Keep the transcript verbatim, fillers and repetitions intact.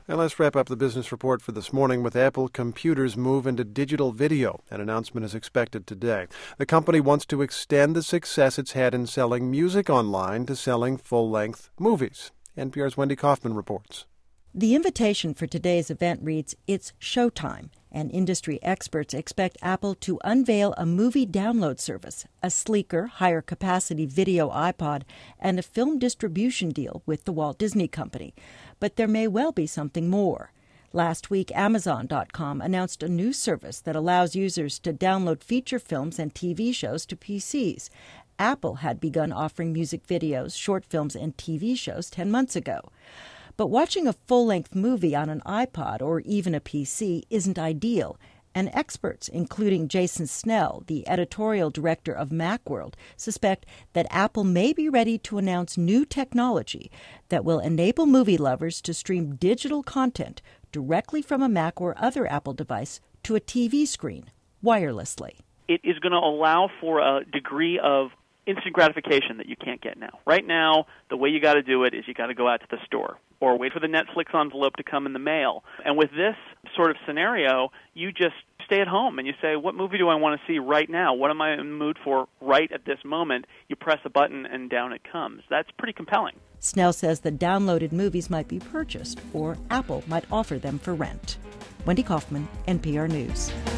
And let's wrap up the business report for this morning with Apple Computer's move into digital video. An announcement is expected today. The company wants to extend the success it's had in selling music online to selling full-length movies. N P R's Wendy Kaufman reports. The invitation for today's event reads, "It's showtime," and industry experts expect Apple to unveil a movie download service, a sleeker, higher-capacity video iPod, and a film distribution deal with the Walt Disney Company. But there may well be something more. Last week, Amazon dot com announced a new service that allows users to download feature films and T V shows to P Cs. Apple had begun offering music videos, short films, and T V shows ten months ago. But watching a full-length movie on an iPod or even a P C isn't ideal, and experts, including Jason Snell, the editorial director of Macworld, suspect that Apple may be ready to announce new technology that will enable movie lovers to stream digital content directly from a Mac or other Apple device to a T V screen, wirelessly. It is going to allow for a degree of instant gratification that you can't get now. Right now, the way you got to do it is you got to go out to the store or wait for the Netflix envelope to come in the mail. And with this sort of scenario, you just stay at home and you say, what movie do I want to see right now? What am I in the mood for right at this moment? You press a button and down it comes. That's pretty compelling. Snell says the downloaded movies might be purchased or Apple might offer them for rent. Wendy Kaufman, N P R News.